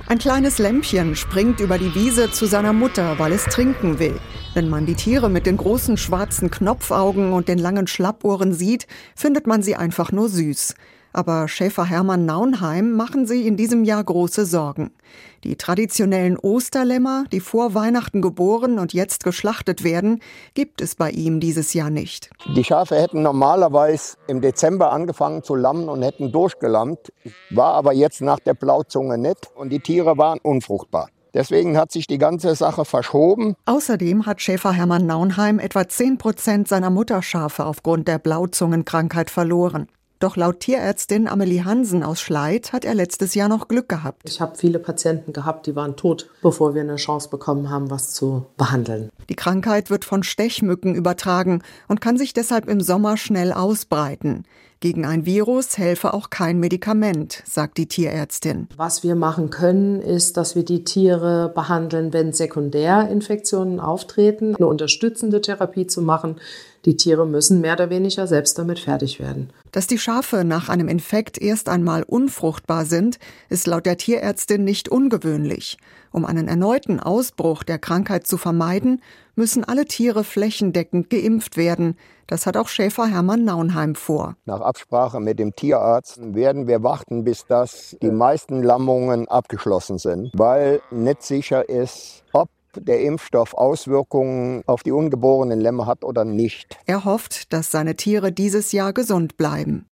Ein kleines Lämpchen springt über die Wiese zu seiner Mutter, weil es trinken will. Wenn man die Tiere mit den großen schwarzen Knopfaugen und den langen Schlappohren sieht, findet man sie einfach nur süß. Aber Schäfer Hermann Naunheim machen sie in diesem Jahr große Sorgen. Die traditionellen Osterlämmer, die vor Weihnachten geboren und jetzt geschlachtet werden, gibt es bei ihm dieses Jahr nicht. Die Schafe hätten normalerweise im Dezember angefangen zu lammen und hätten durchgelammt, war aber jetzt nach der Blauzunge nicht und die Tiere waren unfruchtbar. Deswegen hat sich die ganze Sache verschoben. Außerdem hat Schäfer Hermann Naunheim etwa 10% seiner Mutterschafe aufgrund der Blauzungenkrankheit verloren. Doch laut Tierärztin Amelie Hansen aus Schleid hat er letztes Jahr noch Glück gehabt. Ich habe viele Patienten gehabt, die waren tot, bevor wir eine Chance bekommen haben, was zu behandeln. Die Krankheit wird von Stechmücken übertragen und kann sich deshalb im Sommer schnell ausbreiten. Gegen ein Virus helfe auch kein Medikament, sagt die Tierärztin. Was wir machen können, ist, dass wir die Tiere behandeln, wenn Sekundärinfektionen auftreten, eine unterstützende Therapie zu machen. Die Tiere müssen mehr oder weniger selbst damit fertig werden. Dass die Schafe nach einem Infekt erst einmal unfruchtbar sind, ist laut der Tierärztin nicht ungewöhnlich. Um einen erneuten Ausbruch der Krankheit zu vermeiden, müssen alle Tiere flächendeckend geimpft werden. Das hat auch Schäfer Hermann Naunheim vor. Nach Absprache mit dem Tierarzt werden wir warten, bis die meisten Lammungen abgeschlossen sind, weil nicht sicher ist, ob der Impfstoff Auswirkungen auf die ungeborenen Lämmer hat oder nicht. Er hofft, dass seine Tiere dieses Jahr gesund bleiben.